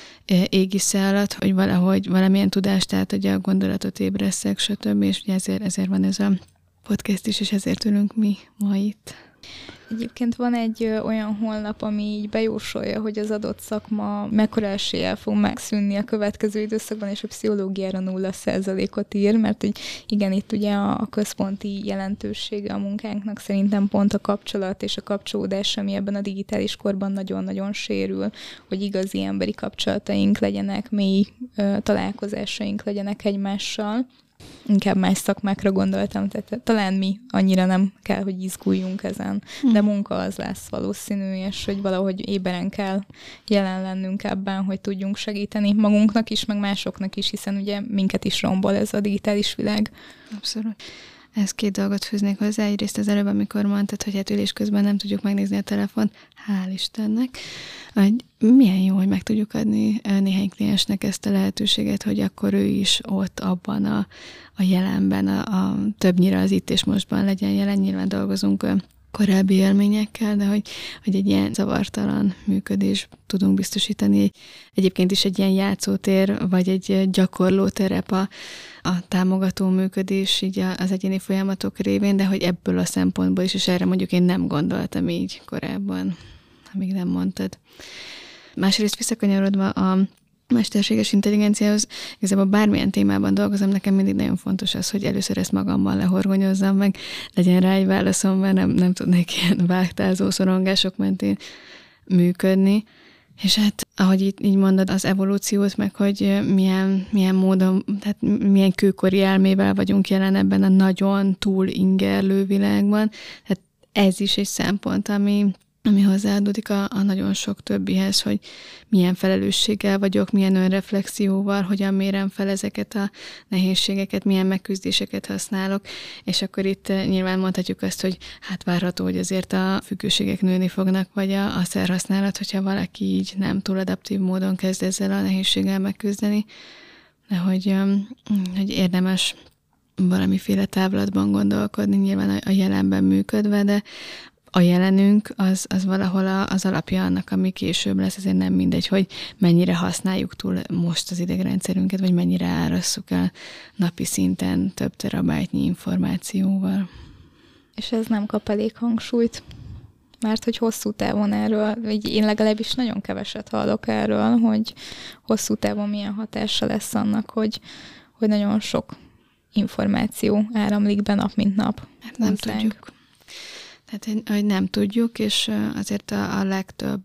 égisze alatt, hogy valahogy valamilyen tudást átadja, a gondolatot ébresszek, stb. És ugye ezért van ez a podcast is, és ezért ülünk mi ma itt. Egyébként van egy olyan honlap, ami így bejósolja, hogy az adott szakma mekkora eséllyel fog megszűnni a következő időszakban, és a pszichológiára 0%-ot ír, mert hogy igen, itt ugye a központi jelentősége a munkánknak szerintem pont a kapcsolat és a kapcsolódás, ami ebben a digitális korban nagyon-nagyon sérül, hogy igazi emberi kapcsolataink legyenek, mély találkozásaink legyenek egymással. Inkább más szakmákra gondoltam, tehát talán mi annyira nem kell, hogy izguljunk ezen, de munka az lesz valószínű, és hogy valahogy éberen kell jelen lennünk ebben, hogy tudjunk segíteni magunknak is, meg másoknak is, hiszen ugye minket is rombol ez a digitális világ. Abszolút. Ezt 2 dolgot fűznék hozzá. Egyrészt az előbb, amikor mondtad, hogy hát ülés közben nem tudjuk megnézni a telefont, hál' Istennek, hogy milyen jó, hogy meg tudjuk adni néhány kliensnek ezt a lehetőséget, hogy akkor ő is ott abban a jelenben, többnyire az itt és mostban legyen jelen. Nyilván dolgozunk korábbi élményekkel, de hogy egy ilyen zavartalan működés tudunk biztosítani. Egyébként is egy ilyen játszótér, vagy egy gyakorló terep a támogató működés így az egyéni folyamatok révén, de hogy ebből a szempontból is, és erre mondjuk én nem gondoltam így korábban, amíg nem mondtad. Másrészt visszakanyarodva a mesterséges intelligenciához, igazából bármilyen témában dolgozom, nekem mindig nagyon fontos az, hogy először ezt magammal lehorgonyozzam meg, legyen rá egy válaszom, mert nem tudnék ilyen vágtázó szorongások mentén működni. És hát, ahogy így mondod, az evolúciót, meg hogy milyen módon, tehát milyen kőkori elmével vagyunk jelen ebben a nagyon túl ingerlő világban, tehát ez is egy szempont, ami hozzáadódik a nagyon sok többihez, hogy milyen felelősséggel vagyok, milyen önreflexióval, hogyan mérem fel ezeket a nehézségeket, milyen megküzdéseket használok, és akkor itt nyilván mondhatjuk azt, hogy hát várható, hogy azért a függőségek nőni fognak, vagy a szerhasználat, hogyha valaki így nem túl adaptív módon kezd ezzel a nehézséggel megküzdeni, de hogy érdemes valamiféle távlatban gondolkodni, nyilván a jelenben működve, de a jelenünk az valahol az alapja annak, ami később lesz, ezért nem mindegy, hogy mennyire használjuk túl most az idegrendszerünket, vagy mennyire árasszuk el napi szinten több terabájtnyi információval. És ez nem kap elég hangsúlyt, mert hogy hosszú távon erről, vagy én legalábbis nagyon keveset hallok erről, hogy hosszú távon milyen hatása lesz annak, hogy nagyon sok információ áramlik be nap, mint nap. Hát nem tudjuk. Tehát, hogy nem tudjuk, és azért a legtöbb,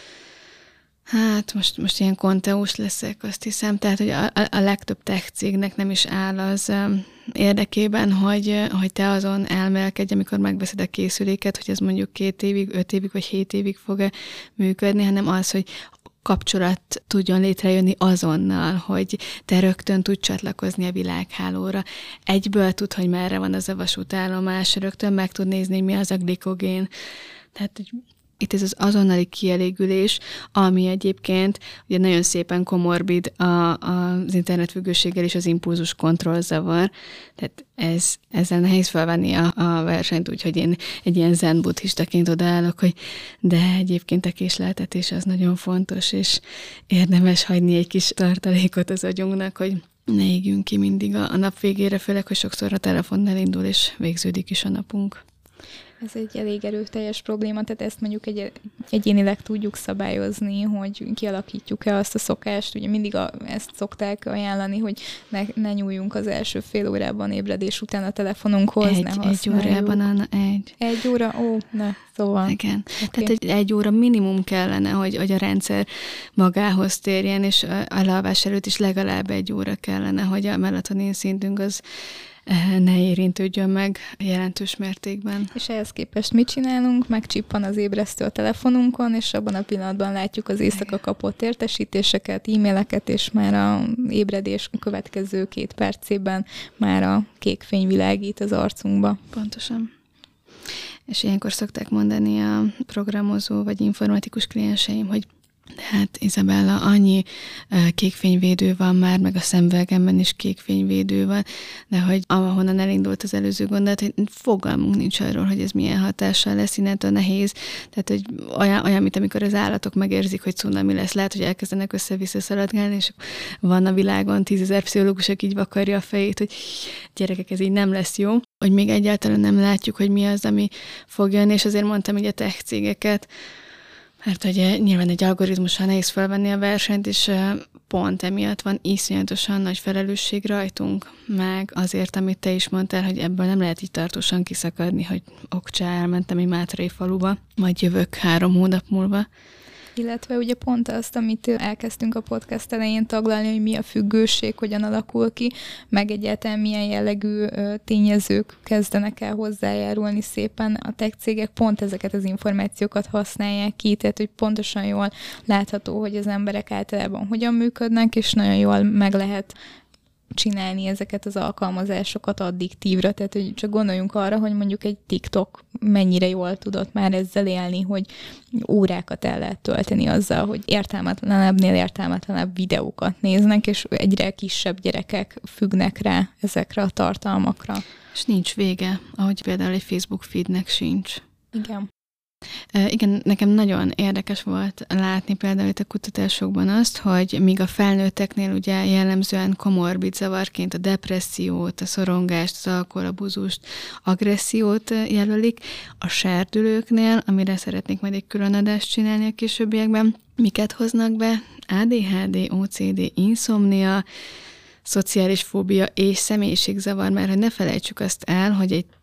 hát most ilyen konteós leszek, azt hiszem, tehát, hogy a legtöbb tech cégnek nem is áll az érdekében, hogy te azon elmélkedj, amikor megveszed a készüléket, hogy ez mondjuk 2 évig, 5 évig, vagy 7 évig fog működni, hanem az, hogy kapcsolat tudjon létrejönni azonnal, hogy te rögtön tudj csatlakozni a világhálóra. Egyből tud, hogy merre van az a vasútállomás, rögtön meg tud nézni, hogy mi az a glikogén. Tehát itt ez az azonnali kielégülés, ami egyébként ugye nagyon szépen komorbid az internetfüggőséggel és az impulzus kontrollzavar. Tehát ezzel nehéz felvenni a versenyt, úgyhogy én egy ilyen zen buddhistaként odaállok, hogy de egyébként a késleltetés az nagyon fontos, és érdemes hagyni egy kis tartalékot az agyunknak, hogy ne égjünk ki mindig a nap végére, főleg, hogy sokszor a telefonnál indul, és végződik is a napunk. Ez egy elég erőteljes probléma, tehát ezt mondjuk egyénileg tudjuk szabályozni, hogy kialakítjuk-e azt a szokást. Ugye mindig ezt szokták ajánlani, hogy ne nyúljunk az első fél órában ébredés után a telefonunkhoz, ne használjuk. 1 órában, Egy óra? Ó, ne, szóval. Igen. Okay. Tehát 1 óra minimum kellene, hogy a rendszer magához térjen, és a alvás előtt is legalább 1 óra kellene, hogy a melatonin szintünk az ne érintődjön meg jelentős mértékben. És ehhez képest mit csinálunk? Megcsippan az ébresztő a telefonunkon, és abban a pillanatban látjuk az éjszaka kapott értesítéseket, e-maileket, és már a ébredés következő 2 percében már a kék fény világít az arcunkba. Pontosan. És ilyenkor szokták mondani a programozó vagy informatikus klienseim, hogy hát Izabella, annyi kékfényvédő van már, meg a szemüvegemben is kékfényvédő van, de hogy ahonnan elindult az előző gondolat, hogy fogalmunk nincs arról, hogy ez milyen hatással lesz, innentől nehéz. Tehát, hogy olyan, mint amikor az állatok megérzik, hogy cunami lesz, lehet, hogy elkezdenek össze-vissza szaladgálni, és van a világon 10 000 pszichológus, aki így vakarja a fejét, hogy gyerekek, ez így nem lesz jó, hogy még egyáltalán nem látjuk, hogy mi az, ami fog jönni, és azért mondtam így a tech cégeket, mert hogy nyilván egy algoritmussal nehéz felvenni a versenyt, és pont emiatt van iszonyatosan nagy felelősség rajtunk, meg azért, amit te is mondtál, hogy ebből nem lehet így tartósan kiszakadni, hogy okcsá, elmentem egy Mátrai faluba, majd jövök 3 hónap múlva. Illetve ugye pont azt, amit elkezdtünk a podcast elején taglalni, hogy mi a függőség, hogyan alakul ki, meg egyáltalán milyen jellegű tényezők kezdenek el hozzájárulni szépen. A tech cégek pont ezeket az információkat használják ki, tehát hogy pontosan jól látható, hogy az emberek általában hogyan működnek, és nagyon jól meg lehet csinálni ezeket az alkalmazásokat addiktívra, tehát hogy csak gondoljunk arra, hogy mondjuk egy TikTok mennyire jól tudott már ezzel élni, hogy órákat el lehet tölteni azzal, hogy értelmetlenebbnél értelmetlenebb videókat néznek, és egyre kisebb gyerekek függnek rá ezekre a tartalmakra. És nincs vége, ahogy például egy Facebook feednek sincs. Igen. Igen, nekem nagyon érdekes volt látni például itt a kutatásokban azt, hogy míg a felnőtteknél ugye jellemzően komorbid zavarként a depressziót, a szorongást, az alkoholabuzust, agressziót jelölik, a serdülőknél, amire szeretnék majd egy külön adást csinálni a későbbiekben, miket hoznak be? ADHD, OCD, inszomnia, szociális fóbia és személyiségzavar, mert hogy ne felejtsük azt el, hogy egy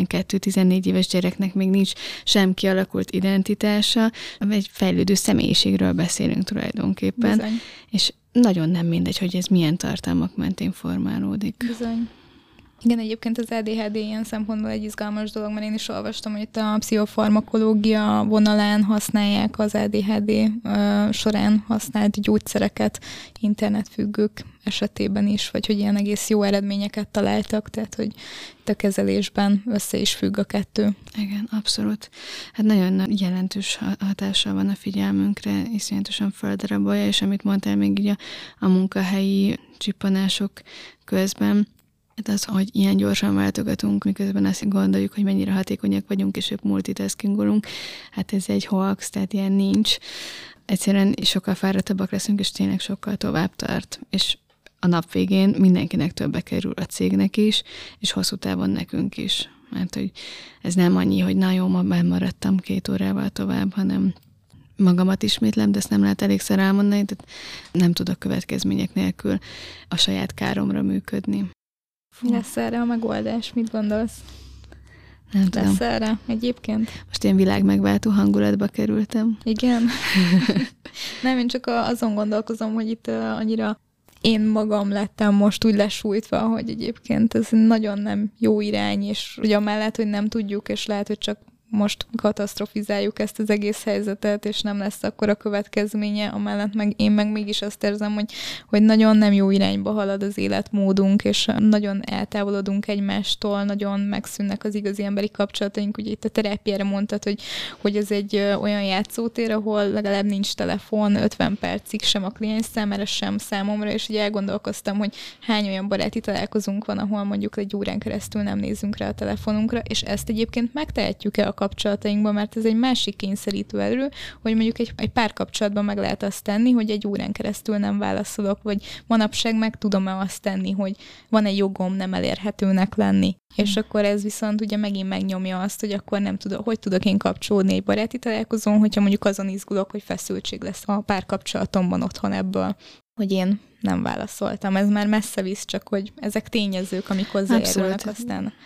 12-14 éves gyereknek még nincs sem kialakult identitása, egy fejlődő személyiségről beszélünk tulajdonképpen. Bizony. És nagyon nem mindegy, hogy ez milyen tartalmak mentén formálódik. Bizony. Igen, egyébként az ADHD ilyen szempontból egy izgalmas dolog, mert én is olvastam, hogy itt a pszichofarmakológia vonalán használják az ADHD során használt gyógyszereket internetfüggők esetében is, vagy hogy ilyen egész jó eredményeket találtak, tehát hogy itt a kezelésben össze is függ a kettő. Igen, abszolút. Hát nagyon jelentős hatással van a figyelmünkre, iszonyatosan földarabolja, és amit mondtál még így a munkahelyi csippanások közben, hát az, hogy ilyen gyorsan váltogatunk, miközben azt gondoljuk, hogy mennyire hatékonyak vagyunk, és épp multitaskingolunk, hát ez egy hoax, tehát ilyen nincs. Egyszerűen sokkal fáradtabbak leszünk, és tényleg sokkal tovább tart. És a nap végén mindenkinek többe kerül, a cégnek is, és hosszú távon nekünk is. Mert hogy ez nem annyi, hogy na jó, ma maradtam 2 órával tovább, hanem magamat ismétlem, de ezt nem lehet elégszer elmondani, tehát nem tudok következmények nélkül a saját káromra működni. Mi lesz erre a megoldás? Mit gondolsz? Nem tudom. Lesz erre egyébként? Most ilyen világmegváltó hangulatba kerültem. Igen. Nem, én csak azon gondolkozom, hogy itt annyira én magam lettem most úgy lesújtva, hogy egyébként ez nagyon nem jó irány, és ugye amellett, hogy nem tudjuk, és lehet, hogy csak most katasztrofizáljuk ezt az egész helyzetet, és nem lesz akkor a következménye, amellett én meg mégis azt érzem, hogy nagyon nem jó irányba halad az életmódunk, és nagyon eltávolodunk egymástól, nagyon megszűnnek az igazi emberi kapcsolataink. Ugye itt a terápiára mondtad, hogy ez egy olyan játszótér, ahol legalább nincs telefon 50 percig sem a kliens számára, sem számomra, és ugye elgondolkoztam, hogy hány olyan baráti találkozunk van, ahol mondjuk egy órán keresztül nem nézünk rá a telefonunkra, és ezt egyébként megtehetjük-e a kapcsolatainkban, mert ez egy másik kényszerítő erő, hogy mondjuk egy párkapcsolatban meg lehet azt tenni, hogy egy órán keresztül nem válaszolok, vagy manapság meg tudom-e azt tenni, hogy van egy jogom nem elérhetőnek lenni. És akkor ez viszont ugye megint megnyomja azt, hogy akkor nem tudok, hogy tudok én kapcsolódni egy baráti találkozón, hogyha mondjuk azon izgulok, hogy feszültség lesz a párkapcsolatomban otthon ebből, hogy én nem válaszoltam. Ez már messze visz, csak hogy ezek tényezők, amik hozzájárulnak aztán.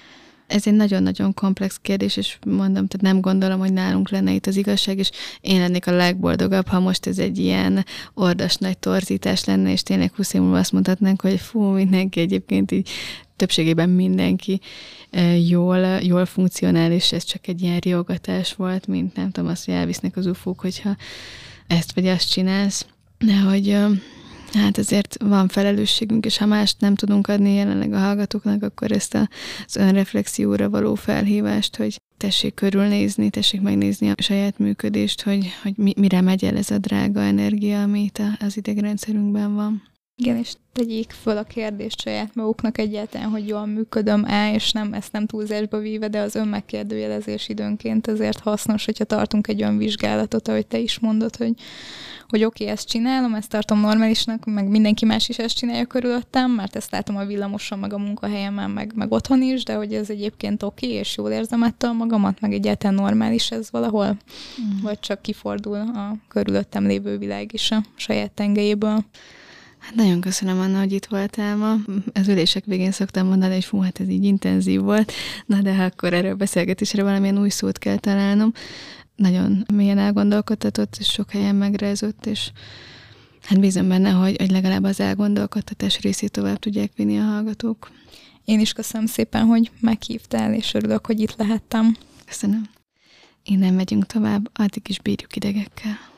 Ez egy nagyon-nagyon komplex kérdés, és mondom, tehát nem gondolom, hogy nálunk lenne itt az igazság, és én lennék a legboldogabb, ha most ez egy ilyen ordas nagy torzítás lenne, és tényleg 20 év múlva azt mondhatnánk, hogy fú, mindenki egyébként így többségében mindenki jól funkcionál, és ez csak egy ilyen riogatás volt, mint nem tudom, azt, hogy elvisznek az ufók, hogyha ezt vagy azt csinálsz. De hogy hát azért van felelősségünk, és ha mást nem tudunk adni jelenleg a hallgatóknak, akkor ezt az önreflexióra való felhívást, hogy tessék körülnézni, tessék megnézni a saját működést, hogy mire megy el ez a drága energia, amit az idegrendszerünkben van. Igen, és tegyék föl a kérdést saját maguknak egyáltalán, hogy jól működöm-e, és ezt nem túlzásba víve, de az önmegkérdőjelezés időnként azért hasznos, hogyha tartunk egy önvizsgálatot, ahogy te is mondod, hogy oké, ezt csinálom, ezt tartom normálisnak, meg mindenki más is ezt csinálja körülöttem, mert ezt látom a villamoson, meg a munkahelyemen, meg otthon is, de hogy ez egyébként oké, és jól érzem ettől magamat, meg egyáltalán normális ez valahol, vagy csak kifordul a körülöttem lévő világ is a saját tengelyéből. Hát nagyon köszönöm, Anna, hogy itt voltál ma. Az ülések végén szoktam mondani, hogy fú, hát ez így intenzív volt, na de akkor erről a beszélgetésre valamilyen új szót kell találnom. Nagyon mélyen elgondolkodtatott, és sok helyen megrázott, és hát bízom benne, hogy legalább az elgondolkodtatás részét tovább tudják vinni a hallgatók. Én is köszönöm szépen, hogy meghívtál, és örülök, hogy itt lehettem. Köszönöm. Innen megyünk tovább, addig is bírjuk idegekkel.